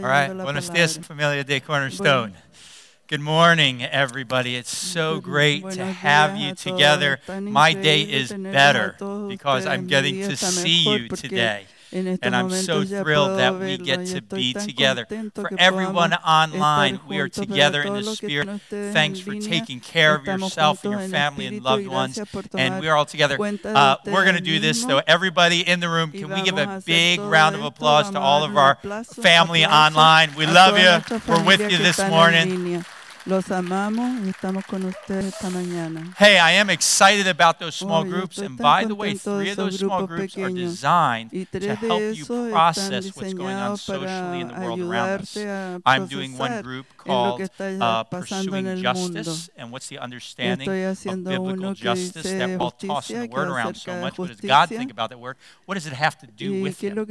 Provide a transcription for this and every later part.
All right, buenos dias, familia de Cornerstone. Good morning, everybody. It's so great to have you together. My day is better because I'm getting to see you today. And I'm so thrilled that we get to be together. For everyone online, we are together in the Spirit. Thanks for taking care of yourself and your family and loved ones. And we are all together. We're going to do this, though. Everybody in the room, can we give a big round of applause to all of our family online? We love you. We're with you this morning. Los amamos y estamos con ustedes esta mañana. Hey, I am excited about those small groups. And by the way, 3 of those small groups are designed to help you process what's going on socially in the world around us. I'm doing one group called Pursuing Justice. And what's the understanding of biblical justice that we're all tossing the word around so much? What does God think about that word? What does it have to do with Him?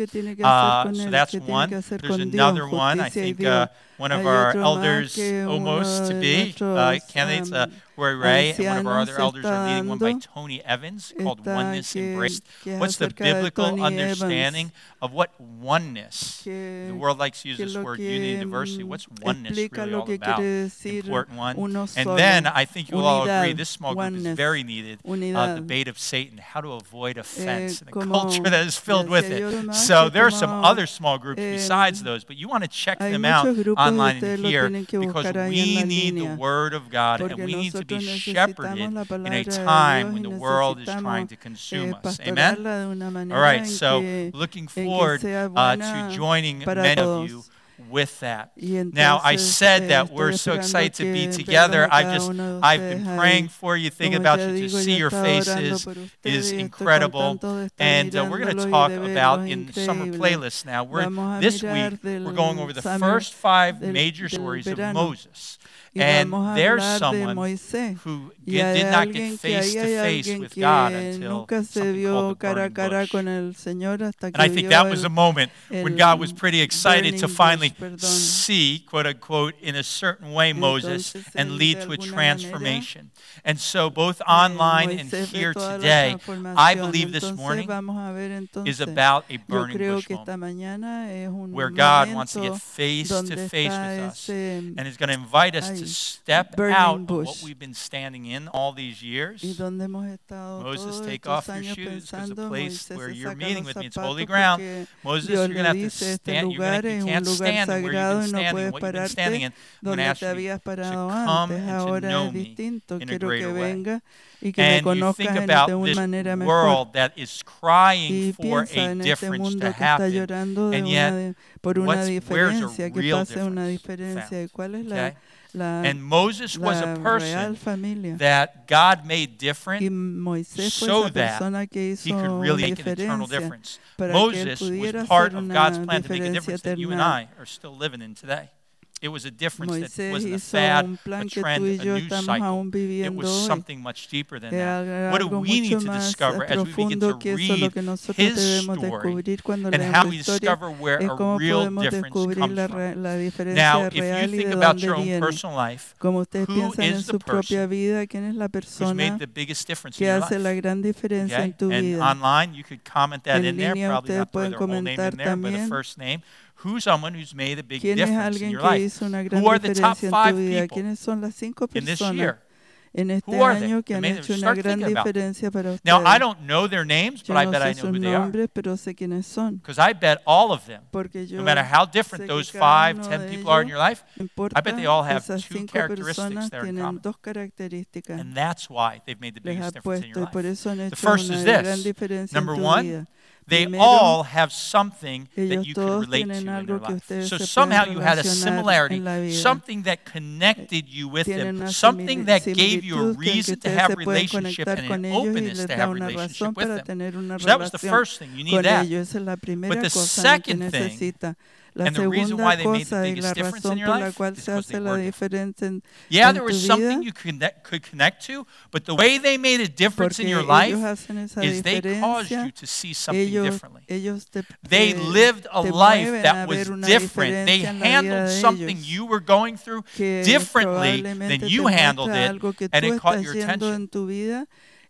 So that's one. There's another one. I think one of our elders almost to be candidates, Roy Ray, and one of our other elders are leading one by Tony Evans called Oneness Embraced. What's the biblical understanding of what oneness? The world likes to use this word unity and diversity. What's oneness really all about? Important one. And then I think you'll all agree this small group is very needed. The bait of Satan, how to avoid offense, and the culture that is filled with it. So there are some other small groups besides those, but you want to check them out online and here because we need the Word of God and we need to be shepherded in a time when the world is trying to consume us. Amen? All right, so looking forward to joining many of you with that. Now, I said that we're so excited to be together. I've been praying for you, thinking about you, to see your faces is incredible. And we're going to talk about in the summer playlist now. This week, we're going over the first 5 major stories of Moses. And there's someone who did not get face to face with God until something called the burning bush. And I think that was a moment when God was pretty excited to finally see, quote unquote, in a certain way Moses and lead to a transformation. And so both online and here today, I believe this morning is about a burning bush moment where God wants to get face to face with us and is going to invite us to step out of what we've been standing in all these years. Moses, take off your shoes because the place where you're meeting with me, it's holy ground. Moses, you're going to have to stand. You can't stand where you've been standing, what you've been standing in. I'm going to ask you to come and to know me in a greater way. And you think about this world that is crying for a difference to happen, and yet where's a real difference found? Okay? And Moses was a person that God made different so that he could really make an eternal difference. Moses was part of God's plan to make a difference that you and I are still living in today. It was a difference that wasn't a fad, a trend, a news cycle. It was something much deeper than that. What do we need to discover as we begin to read his story and how we discover where a real difference comes from? Now, if you think about your own personal life, who is the person who's made the biggest difference in your life? Okay? And online, you could comment that in there, probably not put their whole name in there, but a first name. Who's someone who's made a big difference in your life? Who are the top 5 people in this year? Who are they? Start thinking about them. Now, I don't know their names, but I bet I know who they are. Because I bet all of them, no matter how different those 5, 10 people are in your life, I bet they all have 2 characteristics that are in common. And that's why they've made the biggest difference in your life. The first is this. Number 1, they all have something that you can relate to in their life. So somehow you had a similarity, something that connected you with them, something that gave you a reason to have a relationship and an openness to have a relationship with them. So that was the first thing. You need that. But the second thing, and the reason why they made the biggest difference in your life is because they were different. Yeah, there was something you could connect to, but the way they made a difference in your life is they caused you to see something differently. They lived a life that was different. They handled something you were going through differently than you handled it, and it caught your attention.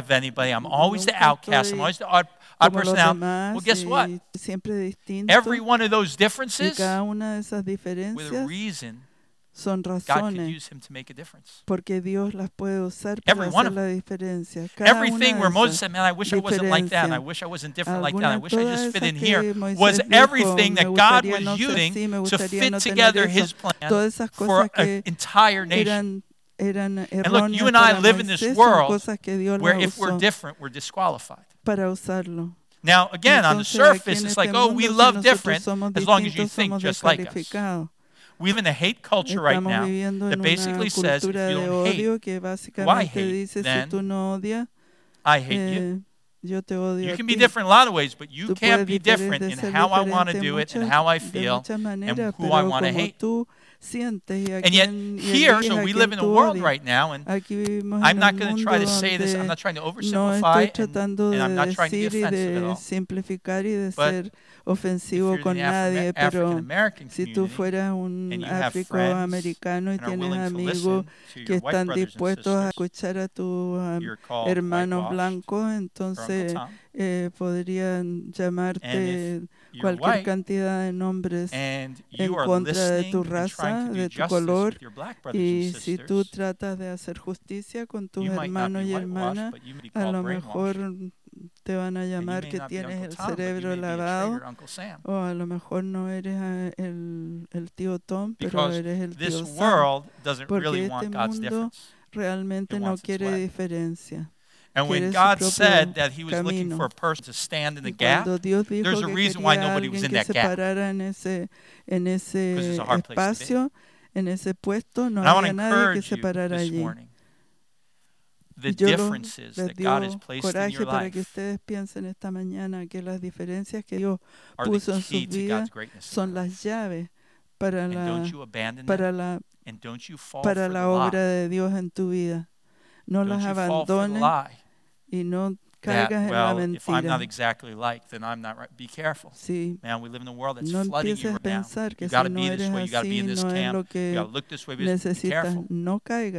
of anybody. I'm always the outcast. I'm always the odd person out. Well, guess what? Every one of those differences, with a reason, son God could razones use him to make a difference. porque Dios las puede usar Every para one hacer of la diferencia. Cada Everything una where de Moses esas said, man, I wish I wasn't like that, and I diferencias. wish I wasn't different like that, I Algunas, wish I just todas fit esas in que here, Moisés was dijo, everything me that God gustaría was no ser using así, me to gustaría fit no tener together eso. his plan Todas esas for cosas an que entire nation. eran eran And look, erróneas you and I para live in this Moisés, son world cosas que Dios where las if we're usó different, we're disqualified. para usarlo. Now, again, on the Entonces, aquí surface, en it's este like, oh, we mundo, si love nosotros different somos as long as you distintos, think somos just like us. descalificados. We live in a hate culture right Estamos now viviendo that en basically una says if cultura you de don't hate, odio que básicamente dice, si then tú no odias, I hate you. Yo te odio You a can ti. be different in a lot of ways, but you Tú can't puedes be different in ser how I want to diferente do it and muchas- how I de feel muchas and maneras, who I pero want to como hate. tú sientes y a And yet, quién y here, eliges so a we quién live in a tú world odias. right now, and Aquí vivimos I'm en not un going to mundo try to say this, I'm donde not trying to no oversimplify, estoy tratando and de I'm not trying to be decir y offensive at de all. simplificar y de But ser If ofensivo you're con in the nadie, pero African-American si tú community fueras un and you have afroamericano y and are tienes willing to amigos listen to que your white están brothers and dispuestos a sisters, escuchar a tus you're called hermanos whitewashed blancos, or Uncle entonces Tom. podrían And llamarte if you're cualquier white cantidad de nombres and en you are contra de listening tu and trying raza, to do de tu justice color, with your black brothers y and si tú sisters, tratas de hacer justicia con tus you might not hermanos be y whitewashed, hermanas, but you may be a called lo mejor brainwashed. te van a And you llamar may que not be tienes Uncle el Tom, but you cerebro may be a lavado, traitor, Uncle Sam. o a lo mejor no eres el tío Tom, pero Because eres el this tío Sam, world doesn't porque really este want God's mundo difference. realmente It no wants its quiere way. diferencia. And when quiere su God propio said that he was looking camino. for a person to stand in the Y gap, cuando Dios dijo there's a que reason why quería a nobody was alguien in que that se gap. parara en Because it's ese a hard place to be. espacio, en ese puesto, no And I want to había nadie que encourage se you parara this allí. morning. The Y yo differences les that God has dio placed in coraje your para que life ustedes piensen esta mañana que las diferencias que Dios are the puso en key sus to vidas God's greatness. in son your las life. llaves para And la, don't you abandon them, para la, and don't you fall para for la the obra lie. de Dios en tu vida. No Don't las you fall for the abandones lie y no that, caigas en la well, if I'm mentira. not exactly like, then I'm not right. Be careful. Sí, Man, we live in a world that's no flooding empieces you a right now. pensar que You si got to no be this eres way, you got to be in así, this no es camp, lo you que got to look this way. Be necesitas. careful, No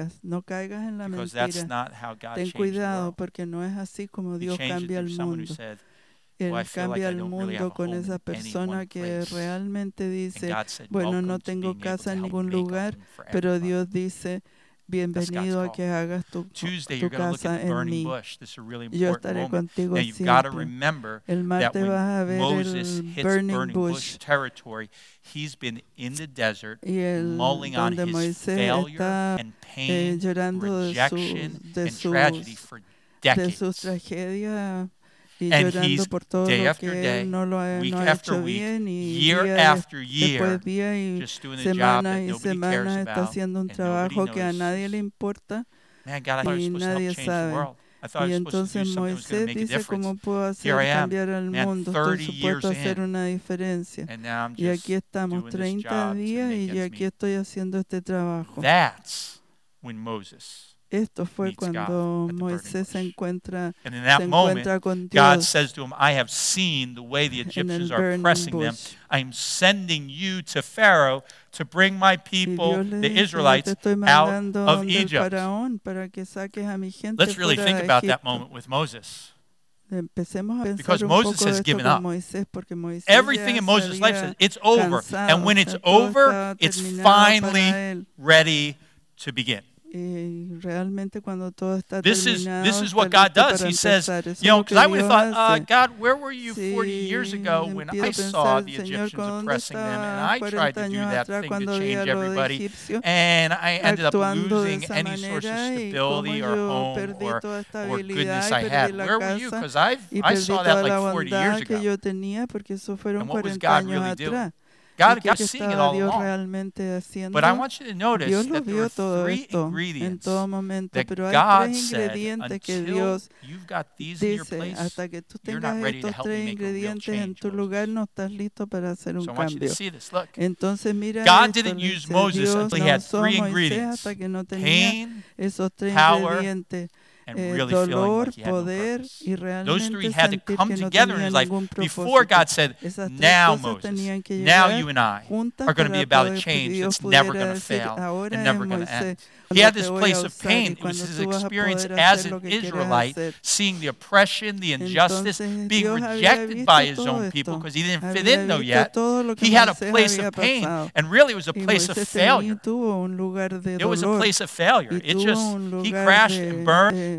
caigas en la because that's mentira. not how God Ten changed the cuidado world. porque no es así como He Dios changed it cambia through el someone who mundo. said, Él "Well, I feel like cambia I el don't really have mundo a con home esa in any persona one que place." realmente And dice, God said, bueno, no "Welcome to tengo being able casa to en help ningún make a lugar, home for pero everybody." Dios dice, bienvenido a call. que hagas tu Tuesday, you're going to look casa at the en burning mí. bush. This is a really Yo important estaré moment. contigo Now, you've got to siempre. remember El that martes vas a when ver Moses el hits burning burning bush bush territory, he's been in the desert, y el mulling on donde his Moisés failure está and pain, llorando rejection, de and tragedy for de sus decades. tragedias y And llorando he's por todo day lo after que day, él no lo ha, week no ha after hecho week, bien y year día after year, después día y just doing a job semana that y nobody cares semana está about haciendo un and nobody trabajo que a nadie le notices. importa Man, God, I thought I was y supposed to help nadie change the sabe. world. I thought Y I was supposed to entonces do something that was going to Moisés make a dice, difference. ¿cómo puedo hacer Here I am, cambiar al man, mundo? Estoy 30 supuesto a years hacer in, una diferencia. and now I'm Y just aquí estamos doing this 30 job to días make y ends aquí meet. estoy haciendo este trabajo. That's when Moses Esto fue meets God cuando at the burning Moisés se bush. encuentra, And in that se moment, encuentra con God Dios says to him, I have seen the way the en el Egyptians are burning oppressing them. bush. I'm sending you to Pharaoh to bring my Y people, Dios le the dice, yo te Israelites, estoy out mandando of donde el Egypt. faraón para que saques a mi gente Let's really fuera think de about that Egipto. moment with Moses. Empecemos a Because pensar un Moses poco de has esto given con up. Moisés, porque Moisés Everything ya in se Moses' life says había it's over. cansado, And when o it's sea, todo over, estaba it's terminado para finally él. ready to begin. Y realmente cuando todo está This is terminado, what está God listo does. para He says, empezar. Eso you es know, lo because que I would have Dios thought, hace. God, where were you 40 years Sí, ago when empiezo a I saw pensar, the Señor, Egyptians ¿dónde oppressing them and estaba I tried 40 to do años that atrás thing to cuando change había lo de everybody egipcio, and I ended up actuando de losing esa any source of manera y cómo stability or yo home perdí toda or goodness estabilidad I y had? perdí la Where were you? casa Because y I perdí saw that toda la like 40 years bondad que ago. yo tenía porque eso fueron And what was 40 God años really doing? atrás. God ¿Qué seeing it estaba all Dios along. realmente haciendo? But I want you to notice Dios lo that there vio are todo 3 esto en ingredients todo momento, that pero hay God 3 said, ingredientes que until Dios you've got these in your dice, place, hasta que tú you're tengas not ready to estos help me 3 make a real ingredientes en change, tu lugar, Moses. no estás listo para hacer un So I want you to cambio. see this. Look, Entonces mira God esto, didn't le use dice, Moses Dios until he no had usó a 3 Moisés ingredients: hasta que no tenía pain, esos 3 power, ingredientes, and really feeling dolor, like he had no poder purpose. y Those 3 realmente had to sentir come que no together in tenía his life ningún before propósito. God said, Esas 3 now cosas Moses, tenían que now llegar you and I juntas are going to be para about a poder, change Dios that's never pudiera going to decir, fail ahora and es never going to Moisés end. He cuando had te this voy place a of usar pain. y It was cuando his tú vas a experience poder as hacer lo an que quieres Israelite, hacer. seeing the oppression, the injustice, Entonces being Dios había rejected by his visto todo own people esto, because he didn't fit había in though visto yet. todo lo que He had a Moisés place había of pain, pasado. and really it was a Y place of Moisés failure. tuvo un lugar de It was a dolor place of failure. y It tuvo just, un he lugar crashed and burned, and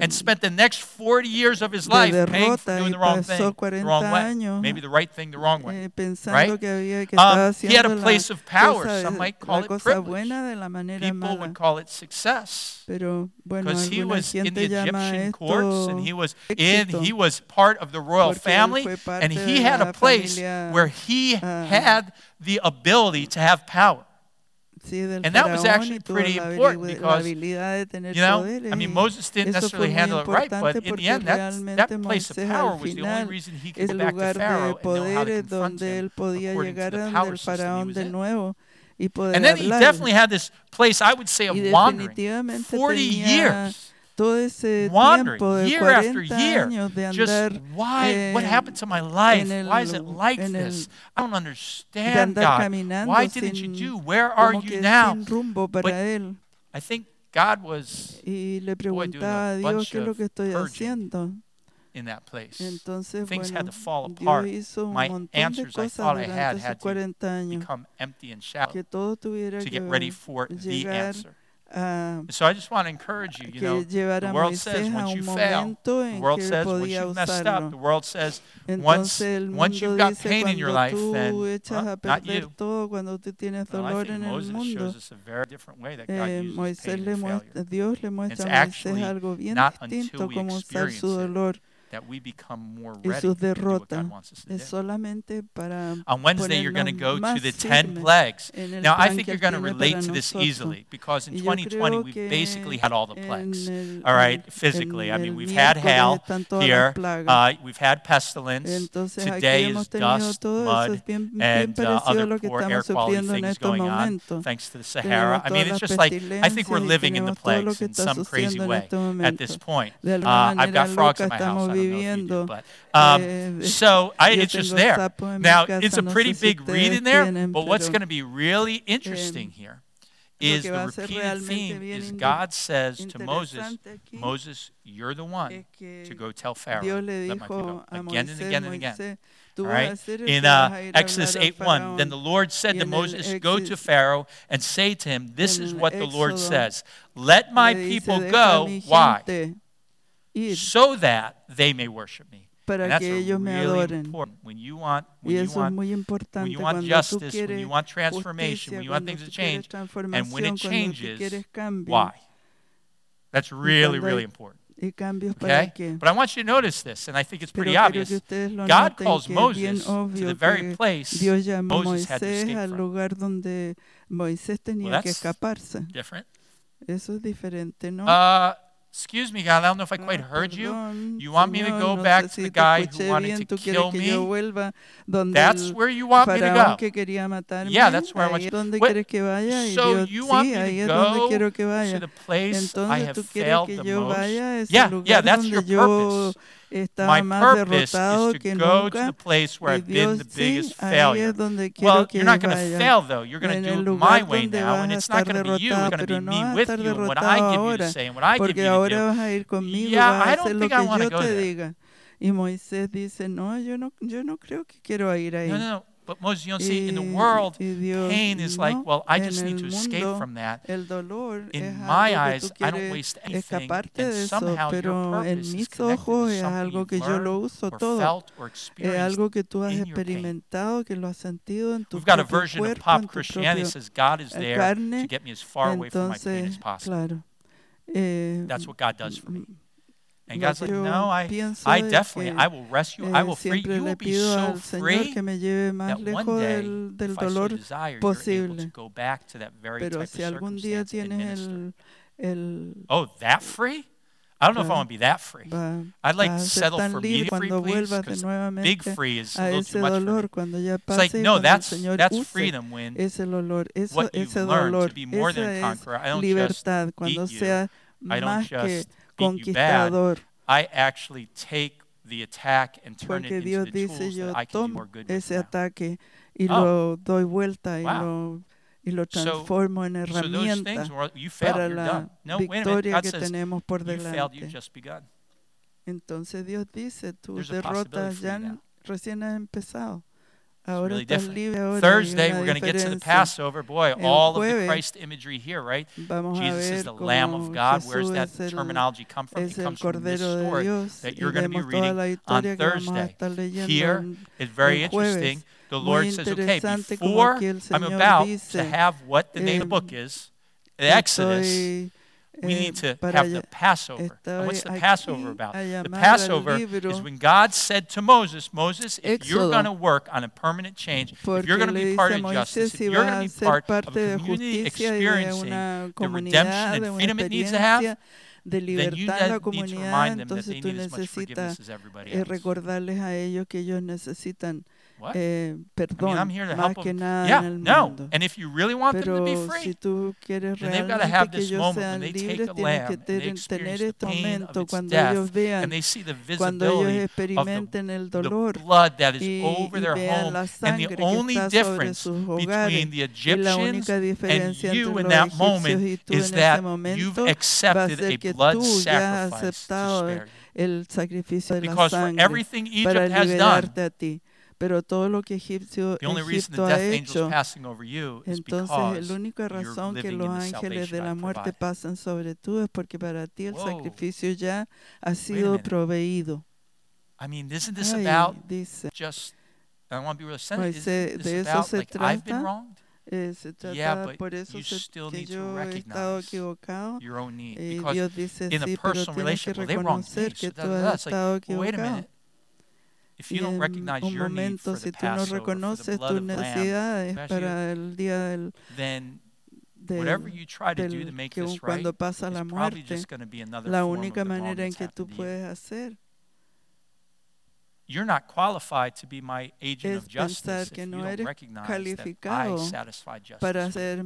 and spent the next 40 years of his life paying for doing the wrong thing, the wrong way. Maybe the right thing, the wrong way. Right? He had a place of power. Some might call it privilege. People would call it success. Because he was in the Egyptian courts, and he was part of the royal family, and he had a place where he had the ability to have power. And that was actually pretty important because, I mean, Moses didn't necessarily handle it right, but in the end, that place of power was the only reason he could go back to Pharaoh and know how to confront him according to the power system he was in. And then he definitely had this place, I would say, of wandering. 40 years. Wandering year after year, just what happened to my life? Why is it like this? I don't understand, God. Why didn't you do? Where are you now? But I think God was doing a bunch of purging in that place. Things had to fall apart. My answers I thought I had to become empty and shallow to get ready for the answer. So I just want to encourage you, the world says once you fail, the world says once you've messed up, the world says once you've got pain in your life, then not you. Well, I think Moses shows us a very different way that God uses pain and failure. It's actually not until we experience it that we become more ready to do what God wants us to do. On Wednesday, you're going to go to the 10 plagues. Now, I think you're going to relate to this easily because in 2020, we've basically had all the plagues. All right, physically. I mean, we've had hail here. We've had pestilence. Today is dust, mud, and other poor air quality things going on thanks to the Sahara. I mean, it's just like, I think we're living in the plagues in some crazy way at this point. I've got frogs in my house. But so it's just there. Now, it's a pretty big read in there, but what's going to be really interesting here is the repeated theme is God says to Moses, Moses, you're the one to go tell Pharaoh, let my people, again and again and again. All right? In Exodus 8:1, then the Lord said to Moses, go to Pharaoh and say to him, this is what the Lord says, let my people go. Why? So that they may worship me. And that's really important. When you want justice, when you want transformation, when you want things to change, and when it changes, why? That's really, really important. Okay? But I want you to notice this, and I think it's pretty obvious. God calls Moses to the very place Moses had to escape from. Well, that's different. Excuse me, God, I don't know if I quite heard you. You want me to go back to the guy who wanted to kill me? That's where you want me to go? Yeah, that's where I want you to go. So you want me to go to the place I have failed the most? Yeah, that's your purpose. My purpose is to go to the place where I've been the biggest failure. Well, you're not going to fail, though. You're going to do it my way now, and it's not going to be you. It's going to be me with you, and what I give you to say, and what I give you to do. Yeah, I don't think I want to go there. No. But Moses, you don't see, in the world, pain is like, well, I just need to escape from that. In my eyes, I don't waste anything, and somehow your purpose is connected to something you've learned, or felt, or experienced in your pain. We've got a version of pop Christianity that says God is there to get me as far away from my pain as possible. That's what God does for me. And God's like, no, I will rescue, I will free you. You will be so free that one day, if I so desire, you're able to go back to that very type of circumstance and minister. Oh, that free? I don't know if I want to be that free. I'd like to settle for medium free, please, because big free is a little too much for me. It's like, no, that's freedom when what you've learned to be more than a conqueror. I don't just beat you. I don't just beat you bad. I actually take the attack and turn it into the tools that I can do more good with now. So those things, you failed, you're done. No, wait a minute. God says, you failed, you've just begun. Entonces Dios dice, tu derrota ya recién ha empezado. Ahora really estás different. libre, ahora hay Thursday, una we're going to get to the diferencia. Passover. Boy, El all of the jueves Christ imagery here, right? Vamos a Jesus is ver the Lamb of cómo God. Where's Jesús that terminology come from? It es el comes from this Cordero de story Dios that y you're going to be vemos toda reading la on historia que vamos a Thursday. estar leyendo Here, it's very el jueves. interesting. The Muy Lord says, okay, interesante como before aquí el I'm Señor about to dice, have what the name of the book is, the Exodus, estoy we need to para have the Passover. And what's the estoy Passover aquí about? a The llamar al Passover libro is when God said to Moses, Moses, if you're Éxodo, going to work on a permanent change, if you're porque going to le be dice part a of justice, Moisés if si you're vas going to a be ser part of parte a de community justicia y de experiencing una the redemption comunidad, and de una freedom it needs to have, experiencia de then you libertad en la need to comunidad, remind them that entonces they tú need as much necesitas forgiveness as everybody else. recordarles a ellos que ellos necesitan What? I mean, I'm perdón here to más help que them. nada Yeah, en el no. mundo. And if you really want them to be Pero free, si tú quieres then they've got to realmente have que this ellos moment when sean they take libres, a tienes lamb que and they tener experience the este pain of momento its cuando ellos death, vean, and they see the cuando ellos visibility of experimenten el the dolor blood that is y over their vean home, la and sangre the que only está sobre difference sus hogares. between the Y la Egyptians única and diferencia you entre in los that egipcios moment y tú is en ese that you've momento va a accepted ser a que blood tú ya has sacrifice to aceptado spare you. el sacrificio de la Because for sangre everything para Egypt has done, liberarte a ti. Pero todo lo que the only reason the Egipto ha death angel's hecho, passing over you is entonces because la única you're razón que living los in the ángeles de salvation la I've muerte provided. pasan sobre tú es porque para ti el Whoa. sacrificio ya ha Wait a sido minute. proveído. I mean, isn't this Ay, about dice, just, I want to be real sensitive, Moisés, isn't de this eso about se like I've been trata. wronged? Se trata Yeah, but por eso you still que need to yo he estado recognize equivocado. your own need. Y Because Dios dice, in a sí, pero personal tienes que relationship, well, they wronged me. reconocer So que da, tú da, da. has It's like, estado well, wait a equivocado. minute. If Y you don't en recognize un your need momento, for the si tú no Passover, for the reconoces blood tus of the Lamb, necesidades bless you, para el día then whatever you try to do to make this right cuando pasa is la probably muerte, just going to be another la form of única the wrong manera en that's que tú happened to you. puedes hacer You're not qualified to be my agent es of justice pensar if que you no don't eres recognize that I calificado satisfy justice para for you. ser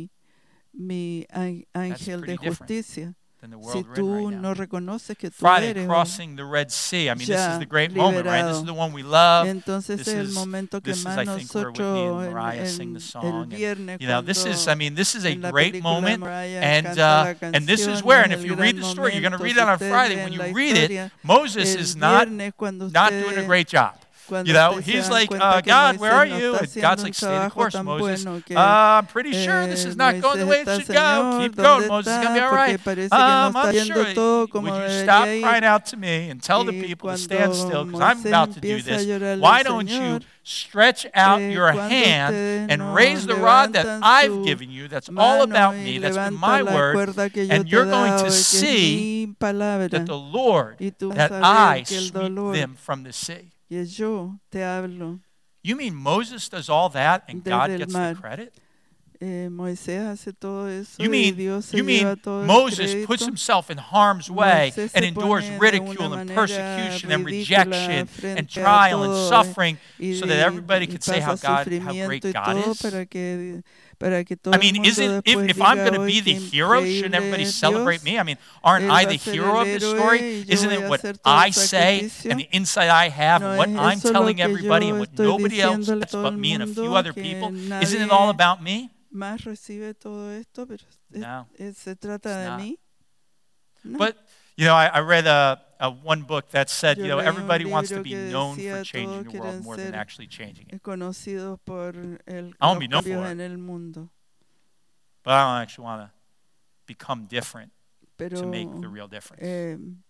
mi ángel de pretty different justicia. than the Si world we're in tú right now. no reconoces que tú Friday, eres crossing the Red Sea. I mean, this is ya the great moment, right? This is liberado. the one we love. Entonces This es el is, momento que this is, más I think, where Whitney and nosotros Mariah sing the el song. And, viernes you know, this is, I mean, this is a en la great película moment. Mariah And canta la and this is canción, where, y and es if el you read gran the story, you're going to momento. read Si it on ustedes Friday. leen When you la read it, historia, Moses el is not viernes cuando doing a ustedes- great job. cuando You know, ustedes se he's dan like, cuenta que God, where are Moisés no you? está And haciendo God's un like, stay the trabajo course, tan Moses. bueno que, I'm pretty sure this is not going the way it Moisés should está, go. Señor, Keep ¿dónde going, Moses. It's está? going to be all Porque right. parece que no está I'm yendo sure. todo como Would you debería stop ir. crying out to me and tell the Y people to stand still because I'm Moisés about to do empieza a this? llorarle Why al don't you Señor, stretch out your cuando hand ustedes and no raise the rod that levantan I've su given you? That's all mano about y me. That's been levantan my la word. cuerda que yo And te you're he going dado, to que es see mi palabra, that the Lord, y tú vas that a ver I que el sweep dolor them from the sea. que yo te hablo. You mean Moses does all that and Desde God el gets mar. the credit? Moisés hace todo eso You y mean, Dios se you lleva mean todo el Moses crédito. puts himself in harm's way Moisés and se endures pone de ridicule una and manera persecution and ridícula rejection frente and a trial and todo, suffering y so that everybody y could say how pasa great sufrimiento y God todo is? para que todo I el mean, mundo isn't después if I'm diga, going to be "Oye, the qué hero, shouldn't everybody increíble es celebrate Dios. me? I mean, aren't Él I va the a ser hero el of this héroe story? y yo Isn't voy it a what hacer todo I el say sacrificio. and the insight I have No and what es I'm eso lo telling que everybody yo and what estoy nobody else diciéndole a does todo but el me and a few mundo, other que people? Isn't it all nadie about me? más recibe todo esto, pero No, se trata it's de not. mí. No. But, you know, I read one book that said, Yo you know, leí un everybody wants to libro be que known decía, for changing todos the world quieren more than ser actually changing it. conocidos por I los want to be known cambios for en it, el mundo. but I don't actually want to become different Pero to make the real difference. and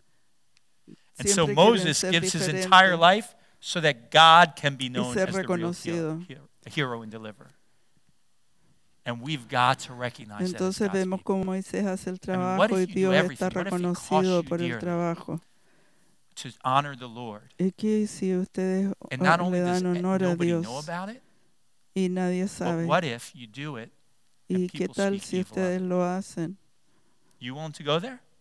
so Moses gives his entire life so that God can be known ser as the real reconocido. hero and deliverer. And we've got to recognize that as Entonces God's vemos people. cómo Moisés hace el what trabajo y if you do Dios everything? está What if it costs reconocido you por el dearly? trabajo. To honor the Lord. Es que si ustedes And not le only does dan honor a nobody know Dios about it, y nadie but sabe, what if you do it ¿y and qué people tal speak si evil of ustedes it? lo hacen You willing to go there?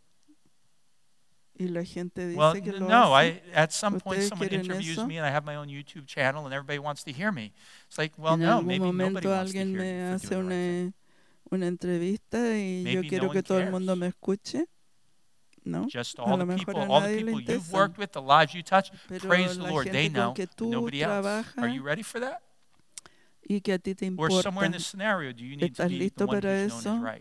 y la gente Well, dice que lo no. hacen? At some point, ¿Ustedes someone quieren interviews eso? me, and I have my own YouTube channel, and everybody wants to hear me. It's like, well, En no, algún maybe nobody momento wants to alguien hear me you for hace doing the right thing. una entrevista y yo Maybe quiero no que one todo el cares. mundo me escuche. ¿No? Just A all lo the mejor people, a all the nadie le people you've interesa. worked with, the lives you touch, Pero praise the la Lord. They gente know, con que but tú nobody else. trabajas Are you ready for that? y que a ti te Or somewhere in importa. this scenario, do you need to ¿Estás be the listo one para who's known eso? as right?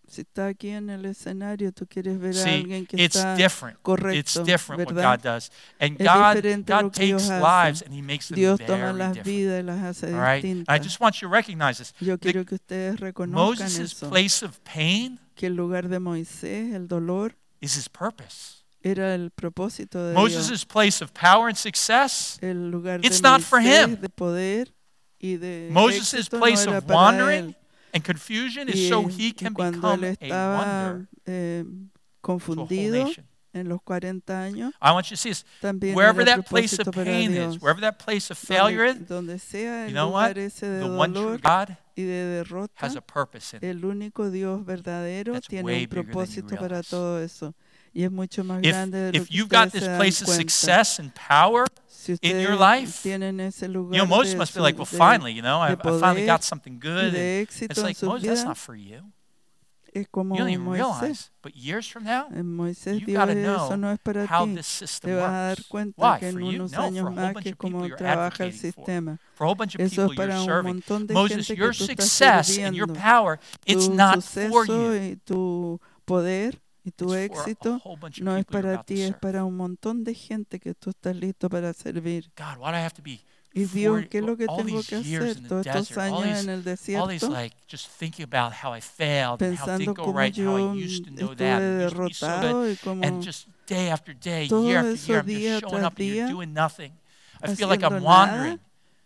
Si está aquí en el escenario, tú quieres ver a See, alguien que it's está different. It's correcto, different what ¿verdad? God does. And Es God diferente lo que Dios takes hace. lives and He makes them Dios toma very las different. vidas y las hace All right? And I distintas. just want you to recognize this. Yo quiero que ustedes reconozcan Moses' eso, place of pain que el lugar de Moisés, el dolor, is his purpose. era el propósito de Dios. Moses' place of power and success, El lugar it's de not for Moisés, him. de poder y de Moses' éxito no place era of para wandering él. and confusion Y, is so he can cuando él become a estaba wonder to a whole confundido nation. en los 40 años, I want you to see this. también Wherever era that place propósito of para pain Dios. is, wherever that place of failure is, Donde sea you el know what? lugar ese de The one true dolor God y de derrota, has a purpose in it. el único Dios verdadero That's tiene way un bigger than you propósito para realize. todo eso. Y es mucho más grande de lo If que you've got ustedes this se dan place of cuenta. success and power Si in your ustedes life, tienen ese lugar you know, Moses de, must be like, well, de finally, you know, I de finally poder got something y good. de And éxito it's en like, sus Moses, that's vidas, not for you. es como You don't even Moisés. realize. But years from now, Moisés you've Dios, got to eso know no es para how ti. this system Te vas a dar works. cuenta Why? que For en you? unos No, for a años whole más bunch que of people cómo you're trabaja el advocating for. sistema. For a whole bunch of Eso es people you're para un serving. montón de Moses, gente your que tú estás success and your sirviendo. power, it's Tu not for suceso you. y tu poder y tu It's for a éxito whole bunch of no es people you're para about to ti, es serve. para un montón de gente que tú estás listo para servir. God, why do I have to be Y Dios, 40, ¿qué es lo que all tengo these que years hacer in the todos estos desert, all años these, en el all these desierto? like just thinking about how I failed and how it Pensando didn't go cómo right and how yo I used to know estuve that and it used to be so good, derrotado y and como just day after day, todos year after year, esos I'm just día showing tras up and you're día doing nothing. I feel like haciendo I'm nada, wandering.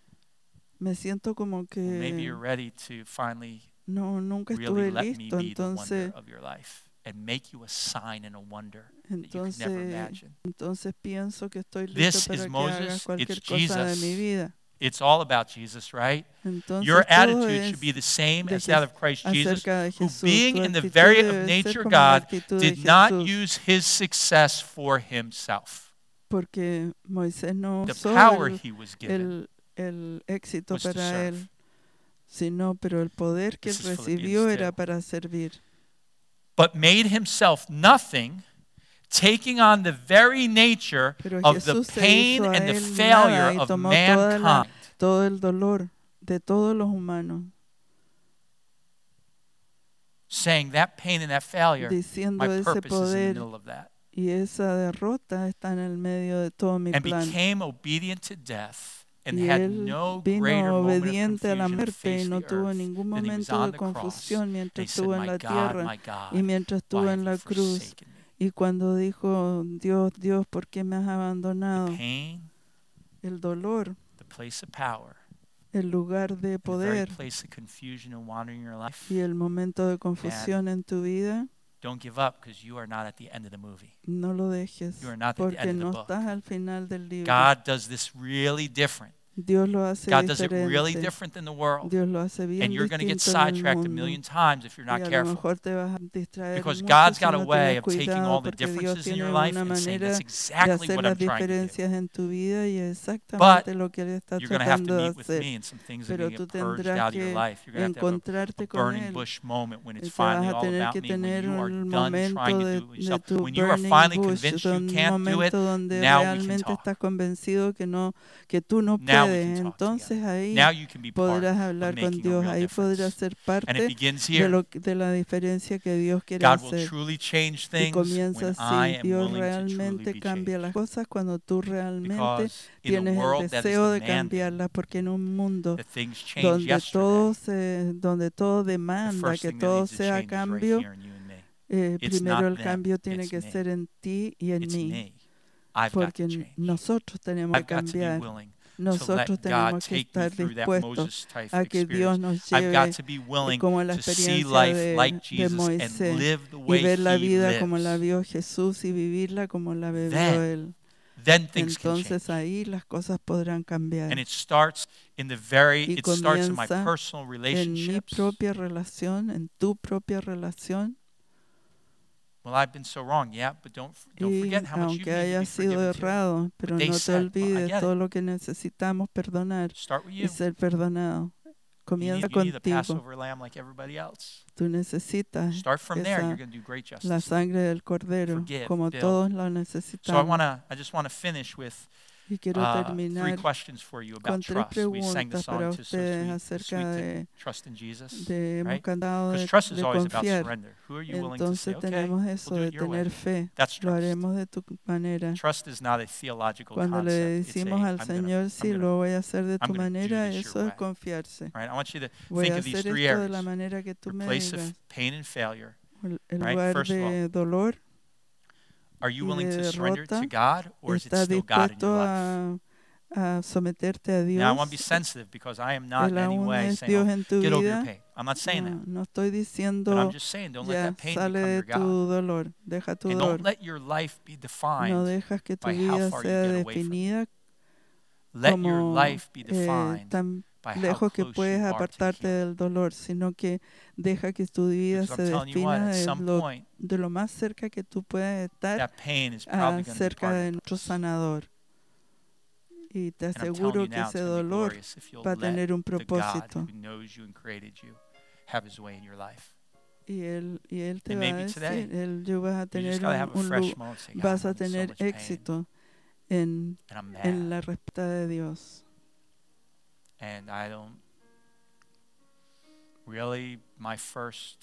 me siento como Well, maybe que you're ready to finally nunca really estuve let me listo. be the wonder Entonces, of your life and make you a sign and a wonder that you could never imagine. entonces pienso que estoy listo This para is que Moses, hagas cualquier it's cosa de mi Jesus. vida. It's all about Jesus, right? Entonces Your todo attitude es should be the same de as that of Christ Jesus, acerca de who Jesús. being Tu in the actitud very of debe ser nature como la God, actitud de did not Jesús, use his success for himself. porque Moisés no The usó power he was given el éxito was to para serve. él, sino, pero el poder que él This is recibió Philippians era 2. para servir. But made himself nothing, taking on the very nature Pero of the Jesús se pain hizo a and the él failure nada y of tomó mankind. todo el dolor de todos los humanos, Saying that pain and that failure, diciendo my ese purpose is in the poder middle of that. y esa derrota está en el medio de todo mi And plan. became obedient to death and Y had él no greater vino moment of obediente a la confusion to muerte y face no the tuvo earth ningún than he was momento on de the cross. confusión And he mientras said, estuvo en la tierra my God, y mientras why estuvo have en you la cruz. forsaken me? Y cuando dijo, Dios, Dios, ¿por qué me has abandonado? The pain, El dolor, the place of power, el lugar de and the very poder place of confusion and wandering in your life. y el momento de confusión en tu vida, Don't give up because you are not at the end of the movie. no lo dejes, You are not at the porque end of the no book. estás al final del libro. God does this really different. Dios lo hace God does it really diferente. different than the world. Dios lo hace bien And you're going to get distinto en el sidetracked a mundo. million times if you're Y not a lo careful. mejor te vas a distraer Because mucho God's si got a no way tienes of taking cuidado, all the porque Dios differences in tiene your life una and saying, manera that's de exactly hacer what las I'm trying to do. diferencias en tu vida y es exactamente lo que Él está You're going to have to tratando de meet with hacer. me and some things are Pero going to tú get purged tendrás out of your que life. You're going to have a encontrarte con burning Él. bush moment when it's Y te vas finally a all tener about que me, when tener you are un done trying momento to de do it yourself. tu When you are burning finally bush, convinced you un can't do it, momento donde now we can realmente talk. estás convencido que tú no Now we puedes. can talk Entonces together. ahí Now you can be part podrás of hablar con making a Dios, real ahí podrás difference. ser And it parte begins de, here. de la diferencia que Dios quiere God will hacer. truly change Y things comienza when I así, am Dios willing to truly realmente be cambia changed. las cosas cuando tú realmente Because in a tienes el world that is deseo de demanding cambiarlas, porque en un mundo that things change donde todo the demanda first que thing that todo needs to sea change is right cambio, here in you and me. It's primero not el them, cambio tiene it's que me. ser en ti y en It's mí, me. I've got to porque change. nosotros tenemos que I've got to be cambiar. willing to Nosotros let God tenemos que take me estar through that dispuestos Moses type a que Dios experience. nos I've got lleve to be willing como la to see experiencia life like de Jesus and Moisés live the y way ver la he vida como la lives. vio Jesús y vivirla como la vivió Then Él. Then things can Entonces change. ahí las cosas podrán cambiar. And it starts in the very, Y it starts in my comienza personal en mi relationships. propia relación, en tu propia relación. Well, I've been so wrong, yeah, but don't Y forget how much you aunque need to be haya sido forgiven too. errado, pero they no te said, well, I olvides get todo it. lo que necesitamos perdonar Start with y you. ser perdonado. You Comienza need the contigo. Passover lamb like everybody else. Tú necesitas Start from there, and you're esa, going to do great la justice. sangre del Cordero, Forgive, como build. todos la So necesitamos. I just want to finish with Y quiero Three terminar questions for you about con tres trust. We sang the preguntas para song to so ustedes sweet, acerca sweet to de, trust in Jesus, hemos right? cantado Because trust is de always about confiar. surrender. Who are you willing to say, Entonces okay, tenemos we'll eso do de it your way? tener fe. That's Lo trust. haremos de tu manera. Trust is not a theological Cuando le concept. It's decimos al I'm Señor, sí, gonna, lo voy a hacer de tu I'm gonna do manera, this your eso es way. confiarse. Right? I want you to Voy think a of these hacer three esto de la areas. manera que tú me Replace digas. pain and failure. El Right? lugar First of all, de dolor are you y willing de to surrender to derrota, God, or is it ¿estás still God in dispuesto your life? a someterte a Now, I want to be Dios? sensitive because I am not Él in any aún way es saying, Dios en tu get over your vida. pain. I'm not saying that. No estoy But I'm diciendo, just saying, don't let ya, that pain sale become de your tu God. dolor, deja tu And dolor. don't let your life be No defined dejas que tu by how vida far you sea get away from Him. definida Let your como life be defined tan by how lejos que close puedes you are to the apartarte healer. del dolor, sino que deja que tu vida Because se I'm telling you what, defina at some point, de lo más cerca que tú puedes estar that pain is probably going to be cerca part de of nuestro us. sanador. Y te And I'm telling aseguro you que now, it's ese going to be dolor glorious if you'll va a let tener un the God propósito. who knows you and created you have His way in your life. Y él te And va a maybe decir, today, yo vas a You just tener got to have a fresh moment and say, God, vas I'm a in so tener much pain, éxito en and I'm en mad, la respuesta de Dios. and I don't really, my first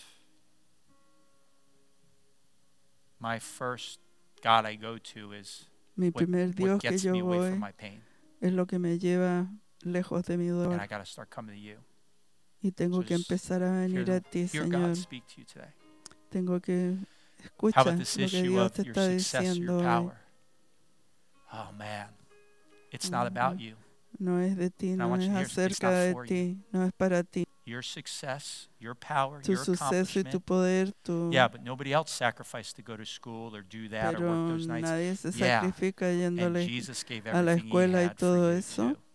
God I go to is Mi primer what Dios que gets yo me away from voy my pain, es lo que me lleva lejos de mi and dolor. I got to start coming to you. Y tengo So que just empezar a venir a ti, hear Señor. God speak to you today. Tengo que How escuchar about this lo que issue Dios of te your está success, your diciendo hoy. power? Oh man, it's not about you. No es de ti, And I no want you es to hear, it's acerca not de for you. ti, no es para ti. Your success, your power, Tu your suceso y tu accomplishment. poder, Yeah, but nobody else sacrificed to go to school or do that or work pero those nights. nadie se Yeah, sacrifica yendo and Jesus gave a la everything He escuela y had for todo you eso. too.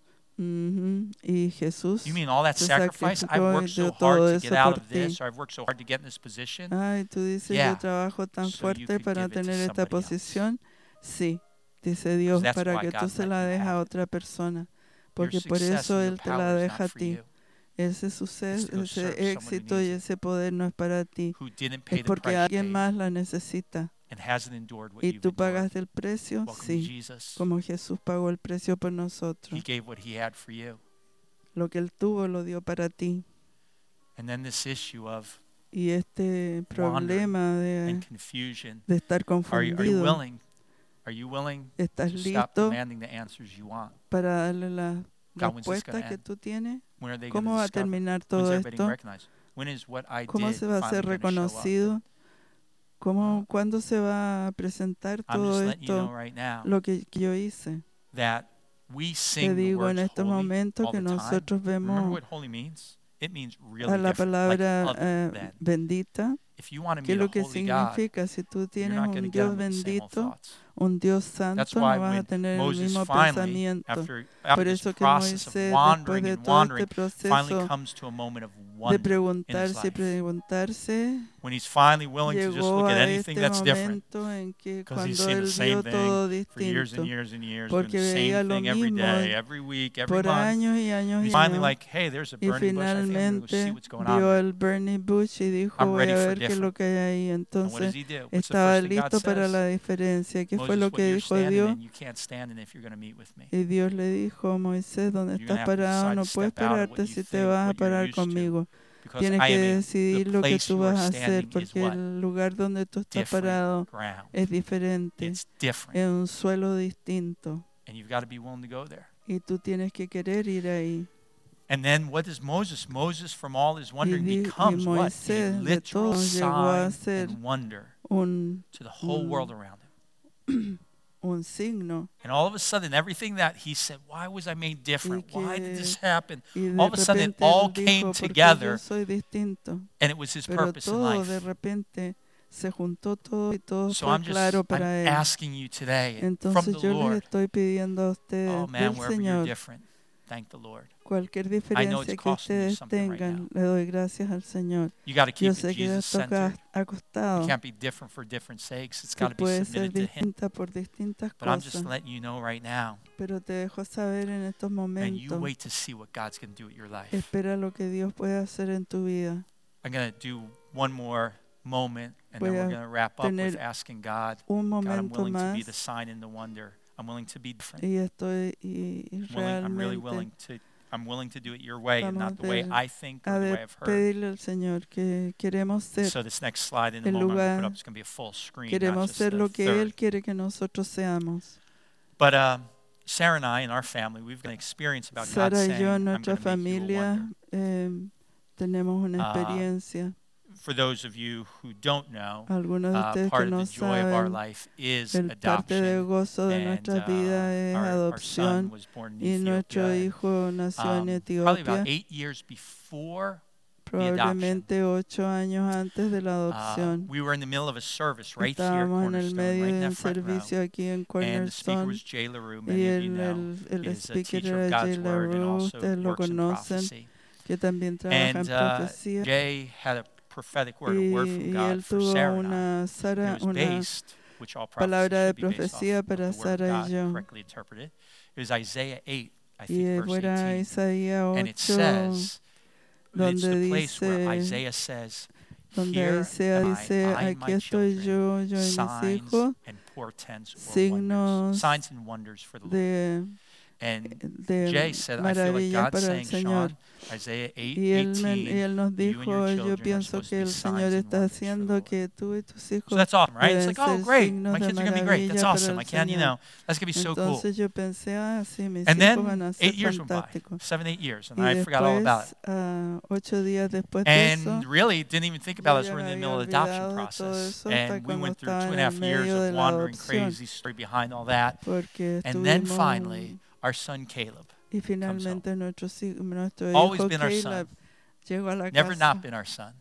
Y Jesús You mean all that se sacrifice? I've sacrificó y worked so dio todo hard to get eso out por of ti. this, or I've worked so hard to get in this position. Ay, tú dices, Yeah, yo trabajo tan so you fuerte could para give it to tener esta somebody else. posición. Sí, dice Dios, that's para why que tú God se let la you dejes have a it. otra persona. Your Porque por success eso and your Él te la power is deja a not for ti. you. Ese It's suceso, to go ese serve someone who éxito needs y it, ese poder no es para ti. who didn't Es pay the porque price you alguien paid más la necesita. and hasn't endured what ¿Y you've tú endured. pagaste el precio? Welcome to Sí, Jesus. como Jesús pagó el precio por He nosotros. gave what He had for you. Lo que Él tuvo lo dio para ti. And then this issue of Y este problema and confusion. de estar Are you confundido, willing? Are you willing ¿estás to stop listo demanding the answers you want? para darle las God, when's this respuestas gonna que end? tú tienes? When are they going ¿Cómo to va a discover? terminar When's todo everybody going to esto? recognize? When is what I ¿Cómo did se va a ser finally going to show up? reconocido? ¿Cuándo se va a presentar I'm todo just letting you know esto, right now lo que yo hice? that we Te sing the digo en words estos holy momentos all que the time. nosotros Remember vemos what holy means? It means a really la different, like palabra other than. bendita. If you want to ¿Qué es meet a lo que holy God, significa? Si tú you're tienes not going to un get Dios them with the same old bendito, thoughts. un Dios That's santo, why no vas a when tener el Moses mismo finally, pensamiento. after Por this eso que process of Moisés, después wandering de and todo wandering, este finally proceso comes to a moment of de wonder in his preguntarse y life. preguntarse, When he's finally willing to just llegó look at a anything este that's different. momento en que Because he's cuando seen the él same vio todo thing for years and distinto, years and years, doing porque the veía same lo thing every mismo day, every week, every por month. años y años And he's y finally años. like, hey, there's a Y burning bush. I think I'm going to go see finalmente what's going on vio there. el burning bush y dijo, I'm voy ready a for ver qué es lo different. que hay ahí. And what does Entonces he do? What's the estaba first thing God listo para la says? diferencia. ¿Qué fue Moses, lo what que you're dijo standing Dios? in, you can't stand in if you're going to meet with me. Y Dios le dijo, Moisés, ¿dónde You're going to estás have to parado? decide No to puedes step out of what pararte you si te think, vas a what you're parar used to. conmigo. Because Tienes I que am decidir the lo que place tú you are vas a hacer, standing is porque what? el lugar donde tú estás Different parado ground. es diferente, It's different. es un suelo distinto. And you've got to be willing to go there. Y tú tienes que querer ir ahí. And then what does Moses? Moses, from all his wondering, Y becomes what? A Moisés de literal todo llegó a sign ser and wonder un, to the whole world around him. un signo. And all of a sudden, everything that he said, why was I made different? Y Why did que- this happen? Y de All of a sudden, it repente all él dijo, came porque together, yo soy distinto. and it was his Pero purpose in todo de life. repente se juntó todo y todo So fue I'm claro para I'm él. asking you today, from Entonces the yo les Lord, estoy pidiendo a ustedes oh man, del wherever you're Señor, different, thank the Lord. cualquier it's diferencia que costing you ustedes something right tengan, now. le doy gracias al Señor. You got to Yo keep sé it que Jesus esto acá centered. ha You costado, can't be different for different sakes. It's que got to be puede ser submitted to Him. distinta por distintas But I'm just cosas, letting you know right now, pero te dejo saber en estos and you momentos, wait to see what God's going to do with your life. espera lo que Dios puede hacer en tu vida. I'm going to do one more moment, and then Voy we're a going to wrap up with tener asking God, Un God, I'm momento willing to be más the sign and the wonder I'm willing to be different. y estoy I'm really willing realmente to. I'm willing to do it your way and vamos not the way I think or a the way I've heard. pedirle al Señor que queremos ser So this next slide in the el moment I'm going to put lugar, up is going to be a full screen, not queremos just ser the lo que third. Él quiere que nosotros seamos. But Sarah and I, in our family, we've got an experience about God Sara y saying, yo, I'm nuestra going to make you a familia, wonder. tenemos una experiencia. For those of you who don't know, Algunos de ustedes part que of no the joy of our saben, life is el parte del adoption. gozo de And nuestra vida es our son adopción, was born in y nuestro Ethiopia. hijo nació en Probably about Etiopía, 8 years before probablemente 8 años antes de la adopción. we were in the middle of a service right here at Estábamos en el Cornerstone, medio right in de that un front row. servicio aquí en And the speaker Cornerstone, was Jay LaRue, y many of you know. el Is a speaker teacher of era Jay God's Word and LaRue, also ustedes lo works in conocen, prophecy. que también trabaja en And profecía. Jay had a prophetic word, a word from Y God él for tuvo Sarah and I. una It was based, which all prophecy palabra de should be based off profecía of the para word of Sara y God yo. correctly interpreted. It was Isaiah 8, I Y think, verse fuera 18. Isaías And it 8, says, it's donde the place where dice, Isaiah says, donde Here Isaías am dice, I and aquí my estoy children, yo y mis signs hijos, and portents or signos wonders, signs and wonders for the Lord. de And de Jay said, I feel like maravillas God's para el saying, Señor. Sean, Isaiah 8, Y él 18, nos you and dijo, your yo children are pienso supposed to que be el signs Señor and está wonders for the haciendo Lord. que tú y tus So hijos that's awesome, right? It's deben like, oh, ser great. signos My de kids are going to be great. That's maravilla para awesome. el I can't, Señor. that's going to be so cool. Entonces yo pensé, sí, mis And hijos van then a ser 8 years went by, fantásticos. 7, 8 years, and Y I forgot all about it. después, 8 días después de eso, And really didn't even think about it as yo we're in ya the me middle había of the adoption olvidado de todo process. eso hasta And we cuando went through estaba en el 2.5 years medio de of la wandering, adopción, crazy story behind all that. porque And then estuvimos, finally, our son Caleb, y finalmente nuestro always hijo been our Caleb son, llegó a la never casa. not been our son.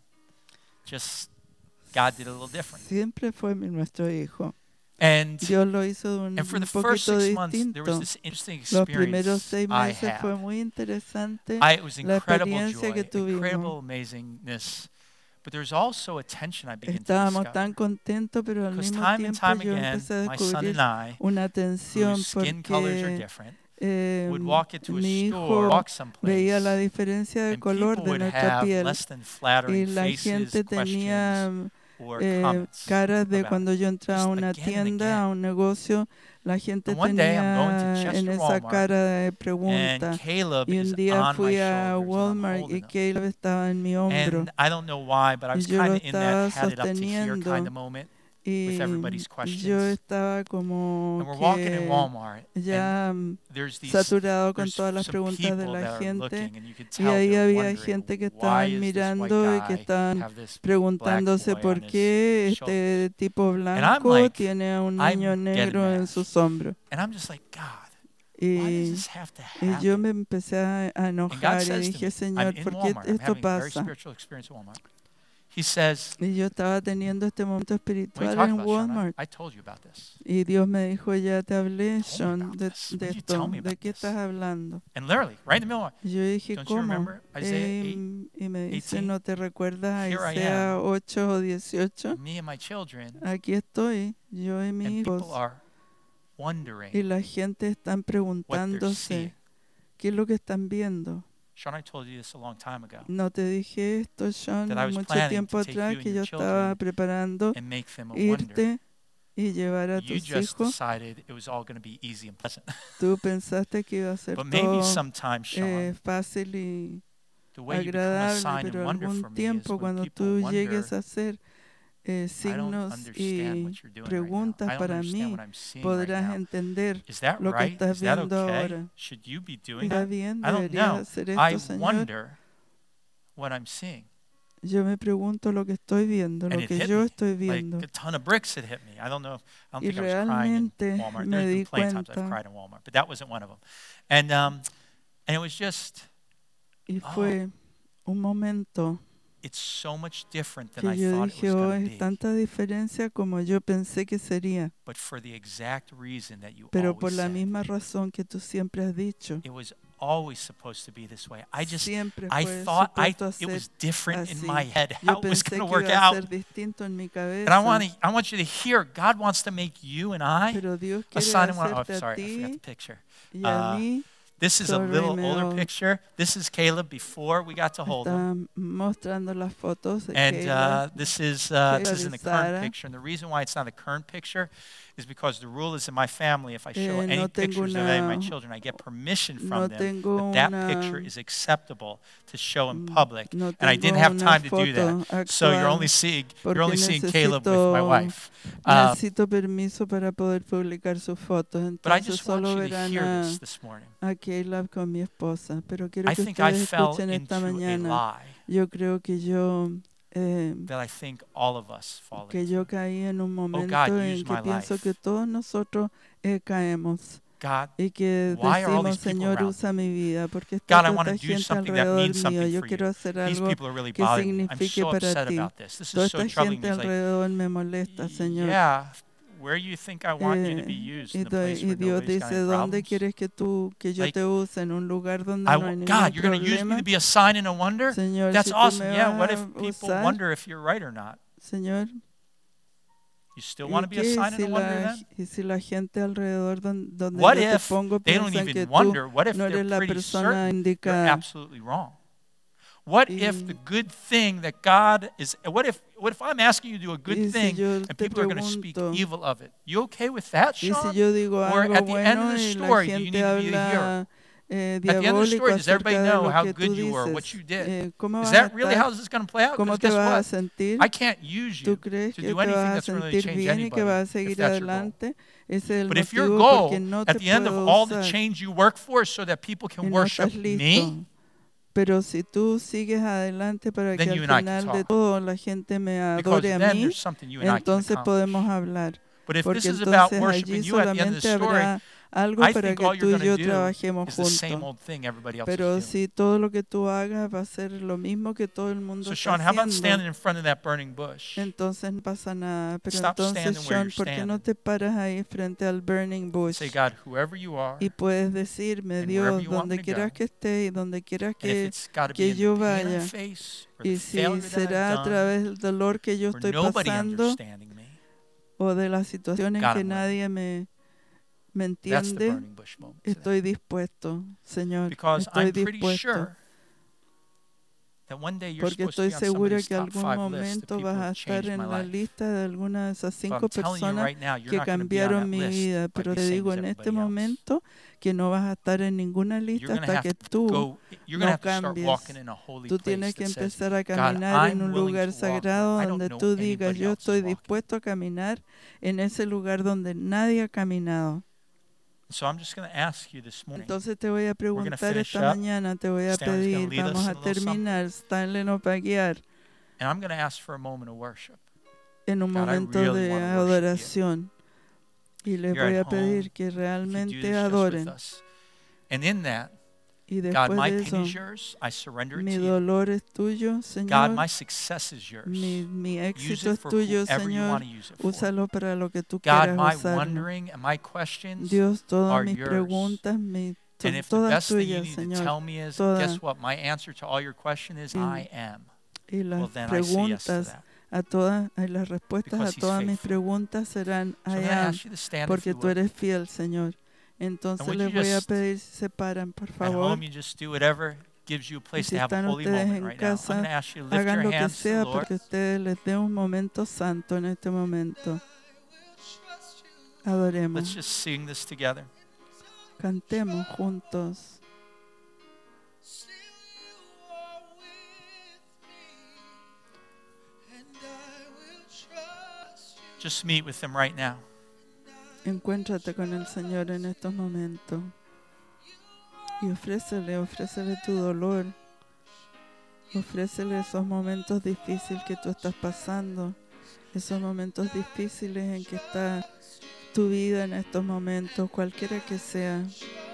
Just God did it a little different. Siempre fue nuestro hijo. And Dios lo hizo un for the first poquito 6 months, there was distinto. this interesting Los primeros experience 6 I meses fue had. muy interesante It was la incredible experiencia que joy, incredible tuvimos. amazingness. But there's also a tension I began to Estábamos discover. tan contentos, pero al Because mismo time and tiempo time yo again, empecé a my son descubrir and I, una tensión whose skin colors are porque different, would walk into a mi store, hijo walk someplace, veía la diferencia de and color people de would nuestra have piel less than y flattering la faces, gente tenía questions, or comments caras de about cuando it. yo entraba a Just una again and tienda, a again. un negocio, la gente And one day I'm going to tenía en Chester esa Walmart, cara de and pregunta. Caleb Y is un día on my fui a shoulders, and I'm Walmart y holding him. Caleb estaba en mi hombro And I don't know why, but I y was yo lo kind of in that estaba had it up to here kind sosteniendo of moment y with everybody's yo questions. estaba como And we're walking in que Walmart, and ya there's these saturado con there's todas las some preguntas de people la that are gente looking, and you can y tell ahí they're había wondering, gente que why estaban is this white mirando y que guy estaban have this black preguntándose boy por on his qué shoulders? este tipo I'm blanco like, tiene a un I'm niño getting negro en mad. sus hombros. And I'm just like, God, why does Y, this have to y yo happen? me empecé a And God enojar y says to dije, me, I'm Señor, in ¿por qué Walmart, I'm esto having a very pasa? spiritual experience at Walmart. He says, Y yo estaba teniendo este momento what are you espiritual talking en about, Sean? Walmart. I told you about this. Y Dios me dijo, ya te hablé, You told me Sean, about de this. When de did you tell esto. me ¿De about qué this? estás hablando? And literally, right in the middle of Y yo dije, Don't you ¿cómo? remember Isaiah 8, Y me dice, 18? ¿no te recuerdas Here I Isaías am. 8 o 18? me and my children, Aquí estoy, yo y mis and people hijos. are Y wondering la gente están what they're seeing. preguntándose, ¿qué es lo que están viendo? Sean, I told you this a long time ago, No te dije esto, Sean, that I was mucho planning tiempo to take atrás, you and que yo your estaba children preparando and make them a wonder. irte y llevar a You tus just hijos. decided it was all going to be easy and pleasant. Tú pensaste que iba a ser But maybe todo sometimes, Sean, fácil y the way you become a agradable, sign and pero wonder for algún me is tiempo when cuando people tú wonder, llegues a hacer I don't signos understand y what you're doing right now. preguntas I don't para understand mí, what I'm seeing right podrás now. entender Is that lo que right? estás Is that viendo okay? ahora. Should you be doing ¿Está that? bien? I don't ¿Deberías know. hacer I esto, Señor? wonder what I'm seeing. Yo me pregunto lo que estoy viendo, And lo it que hit yo me, estoy viendo. like a ton of bricks had hit me. I don't Y think I was crying in realmente Walmart. me There's di been plenty of times I've cuenta, cried in Walmart, but that wasn't one of them. And it was just, y fue un momento it's so much different than que I yo thought it dije, was oh, going to es be. tanta diferencia como yo pensé que sería, But for the exact reason that you pero por always la said, misma razón que tú siempre has dicho. it was always supposed to be this way. Siempre I fue thought supuesto it ser was different in así. my head Yo how it was pensé going que to work iba a out. ser distinto en mi And cabeza, I want you to hear, God wants to make you and I pero Dios a quiere sign and wonder. Oh, hacerte a sorry, I forgot the ti picture. y a mí. This is a Sorry, little me older all- picture. This is Caleb before we got to hold him. Está mostrando las fotos de And Kayla. this is in the y current Sara. picture. And the reason why it's not a current picture is because the rule is in my family, if I show any no tengo pictures of any of my una, children, I get permission no from them tengo that that picture una, is acceptable to show in public. no And I tengo didn't have una time to do foto that. So you're only actual seeing porque Caleb with my wife. necesito permiso para poder publicar sus fotos. But I Entonces just want solo you to verán hear this morning. a Caleb con mi esposa. Pero quiero I que think I ustedes fell escuchen esta into a mañana. lie Yo creo que that I think all of us fall que yo into. caí en un momento God, en use que my pienso life. que todos nosotros caemos God, y que why are all decimos, these people Señor, around usa mi vida porque está God, I toda want to esta do gente something that alrededor means mío. something Yo for quiero you. hacer These algo people are really que bothering me. I'm signifique so para upset ti. about this. This Toda is so esta troubling gente me. It's like, alrededor me molesta, Señor. yeah, where you think I want you to be used in the place Y where Dios nobody's got dice, any ¿dónde problems? quieres que yo Like, te use? ¿En un lugar donde no hay ningún God, you're going to use me problema? to be a sign and a wonder? Señor, That's si tú awesome. me Yeah, vas what a if people usar, wonder if you're right or not? Señor, You still want ¿y to be a qué sign and a wonder then? si la gente alrededor donde What yo te if pongo they don't piensan que even tú wonder? What if no they're eres la pretty persona certain you're indicada? absolutely wrong? What if the good thing that God is, what if I'm asking you to do a good Y si thing yo and te people are going to speak pregunto, evil of it? You okay with that, y si Sean? yo digo Or algo at the end of bueno the y la story, do you gente need to be a hero? habla At the end of the diabólico story, does everybody acerca de know lo how que good tú you were, what you dices, did? ¿cómo Is vas a that really how estar? this is going to play out? ¿Cómo Because te guess vas a what? sentir? I can't use ¿Tú you crees to que do te anything vas a that's going to really sentir change bien y que anybody, vas a if seguir that's your goal. adelante? Ese es el But if your motivo porque goal no te at the end of puedo all the usar change you work for is so that people y can no worship estás listo. me, Pero si tú sigues adelante para que then al you and I can final de talk. todo la gente me Because adore a then mí, there's something you and I can entonces podemos accomplish. hablar. But if this Porque is about entonces worshiping allí you at the end of the solamente story, habrá algo I para think que all tú you're y yo going to do trabajemos is the same juntos. old thing everybody else is Pero doing. si todo lo que tú hagas va a ser lo mismo que todo el mundo So está Sean, how about haciendo, standing in front of that burning bush? entonces no pasa nada. Pero Stop entonces, standing where Sean, you're ¿por qué no standing. te paras ahí frente al burning bush? Say, God, whoever you are, Y puedes decirme, and wherever Dios, you want me donde to quieras go, que esté y donde quieras and if que it's got to be que in yo the pain I vaya. face or Y the si failure that será a I've través done, del dolor que yo or estoy nobody pasando understanding me, o de la situación en God, que I'm ready. nadie me That's the entiende, burning bush moment today. estoy dispuesto, Señor. Because Estoy I'm pretty dispuesto. sure that one day you're Porque supposed to estoy be on segura somebody's que top algún 5 list of momento people vas who a have estar changed my en la life. lista de alguna de esas But I'm 5 telling you personas right now, you're que not going to be on cambiaron that mi list vida. by Pero the te same digo as en este everybody else. momento que no vas a estar en ninguna You're lista going to hasta have que to tú go, you're going to no have to start cambies. walking in a holy Tú place tienes que that says, empezar a God, caminar en I'm un willing lugar to walk where sagrado I donde don't know tú digas, anybody yo else is estoy walking. dispuesto a caminar en ese lugar donde nadie ha caminado. So I'm just going to ask you this morning. Entonces te voy a preguntar finish esta up. mañana, te voy a Stanley's gonna pedir, lead us vamos in a a little terminar, Stanley nos va a guiar And I'm going to ask for a moment of worship. en un God, I momento really de wanna worship you. adoración. Y les You're voy at a pedir home. que If you do realmente this just with adoren. us. And in that, Y God, después my de pain eso, is yours. I surrender it mi to you. dolor es tuyo, God, Señor. my success is yours. Mi Use éxito it es for tuyo, whoever you Señor. want to use it for. Úsalo para lo que tú God, quieras my usarlo. wondering and my questions Dios, todas are mis yours. preguntas And son if the todas best thing you tuyas, need to Señor. tell me is, Todas. guess what? My answer to all your question is, I am. Y Well, las then I say yes to preguntas that. a todas, las respuestas Because a he's todas mis faithful. preguntas serán So I'm I going to am, ask you to stand if porque you tú would. eres fiel, Señor. Entonces would les you voy a just- pedir si se paran, por At favor. home, you just do whatever gives you a place si to have a están holy ustedes moment en right now. I'm casa, going to ask you to lift Hagan your lo que hands to the sea Lord. porque ustedes les dé un momento santo en este momento. Adoremos, Let's just sing this together. cantemos juntos. Just meet with Him right now. Encuéntrate con el Señor en estos momentos y ofrécele tu dolor. Ofrécele esos momentos difíciles que tú estás pasando, esos momentos difíciles en que está tu vida en estos momentos, cualquiera que sea.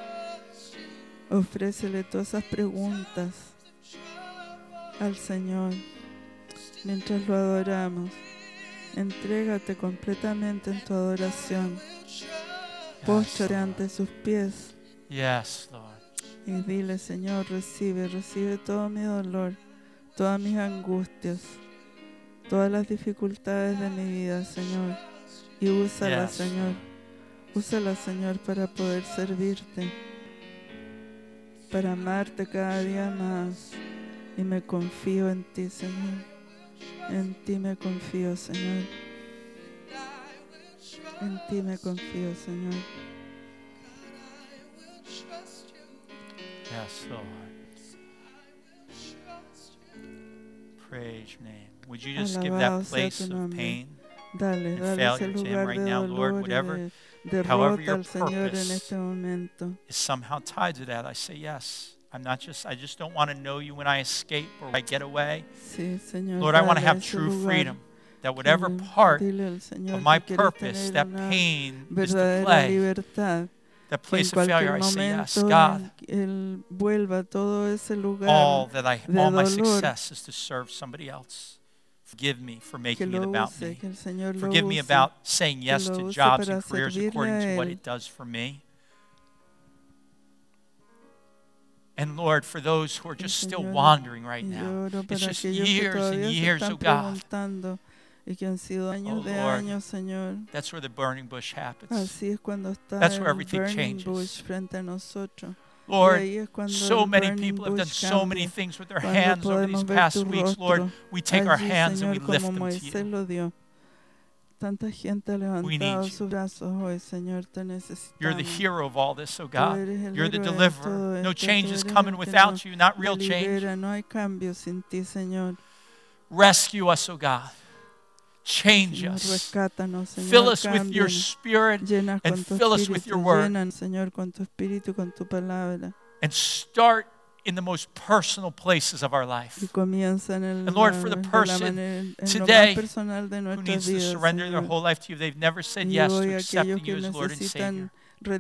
Ofrécele todas esas preguntas al Señor mientras lo adoramos. Entrégate completamente en tu adoración. Póstrate ante sus pies Yes, Lord. y dile, Señor, recibe todo mi dolor, todas mis angustias, todas las dificultades de mi vida, Señor. Y úsala, Yes. Señor. Úsala, Señor, para poder servirte, para amarte cada día más. Y me confío en ti, Señor. En ti me confío, Señor. En ti me confío, Señor. Yes, Lord. Praise your name. Would you just give that place of pain and failure to Him right now, Lord? Whatever, however your purpose is somehow tied to that, I say yes. I just don't want to know you when I escape or I get away. Lord, I want to have true freedom. That whatever part of my purpose, that pain is to play, that place of failure, I say yes, God. All my success is to serve somebody else. Forgive me for making it about me. Forgive me about saying yes to jobs and careers according to what it does for me. And Lord, for those who are just still wandering right now, it's just years and years, oh God. Oh Lord, that's where the burning bush happens. That's where everything changes. Lord, so many people have done so many things with their hands over these past weeks. Lord, we take our hands and we lift them to you. Tanta gente ha levantado sus brazos hoy, Señor, te necesitamos. You're the hero of all this, oh God. You're the deliverer. No change is coming without you, not real change. No hay cambio sin ti, Señor. Rescue us, oh God. Change us. Fill us with your Spirit and fill us with your word. Señor, con tu espíritu, con tu palabra. And start in the most personal places of our life. And Lord, for the person today who needs to surrender their whole life to you, they've never said yes to accepting you as Lord and Savior.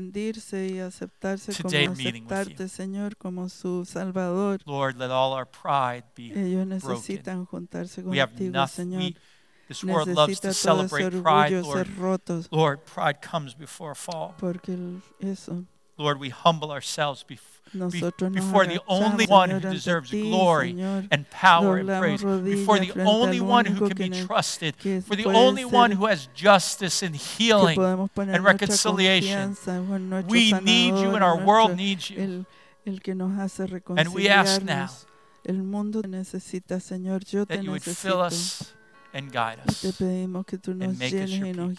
Today, meeting with you. Señor, como su Salvador. Lord, let all our pride be broken. We have nothing. This world loves to celebrate pride, Lord. Lord, pride comes before a fall. Lord, we humble ourselves before the only one who deserves glory and power and praise, before the only one who can be trusted, for the only one who has justice and healing and reconciliation. We need you and our world needs you. And we ask now that you would fill us and guide us and make us your people.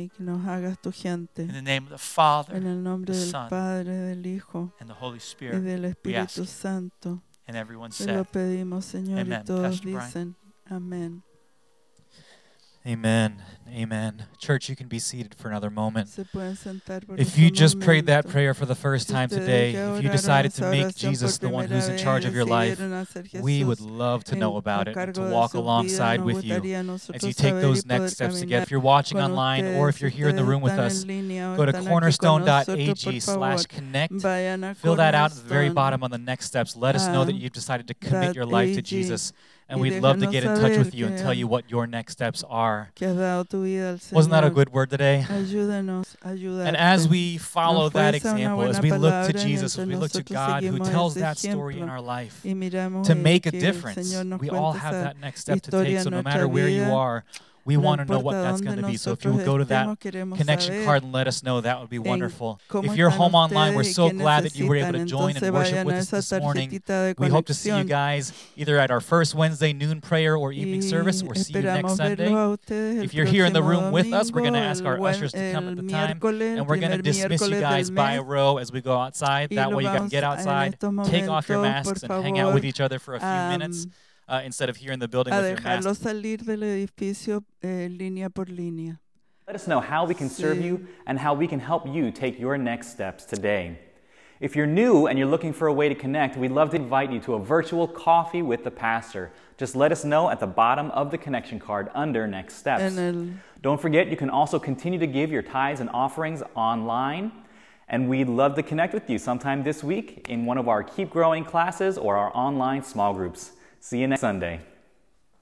In the name of the Father, the Son, and the Holy Spirit, we ask you. And everyone said, Amen. Pastor Brian. Amen. Amen. Amen. Church, you can be seated for another moment. If you just prayed that prayer for the first time today, if you decided to make Jesus the one who's in charge of your life, we would love to know about it and to walk alongside with you as you take those next steps together. If you're watching online or if you're here in the room with us, go to cornerstone.ag/connect. Fill that out at the very bottom on the next steps. Let us know that you've decided to commit your life to Jesus. And we'd love to get in touch with you and tell you what your next steps are. Wasn't that a good word today? And as we follow that example, as we look to Jesus, as we look to God who tells that story in our life to make a difference, we all have that next step to take. So no matter where you are, we want to know what that's going to be. So if you would go to that connection card and let us know, that would be wonderful. If you're home online, we're so glad that you were able to join and worship with us this morning. We hope to see you guys either at our first Wednesday noon prayer or evening service, or see you next Sunday. If you're here in the room with us, we're going to ask our ushers to come at the time, and we're going to dismiss you guys by a row as we go outside. That way you can get outside, take off your masks, and hang out with each other for a few minutes. Instead of here in the building with your mask. Let us know how we can serve you and how we can help you take your next steps today. If you're new and you're looking for a way to connect, we'd love to invite you to a virtual coffee with the pastor. Just let us know at the bottom of the connection card under Next Steps. Don't forget, you can also continue to give your tithes and offerings online. And we'd love to connect with you sometime this week in one of our Keep Growing classes or our online small groups. See you next Sunday.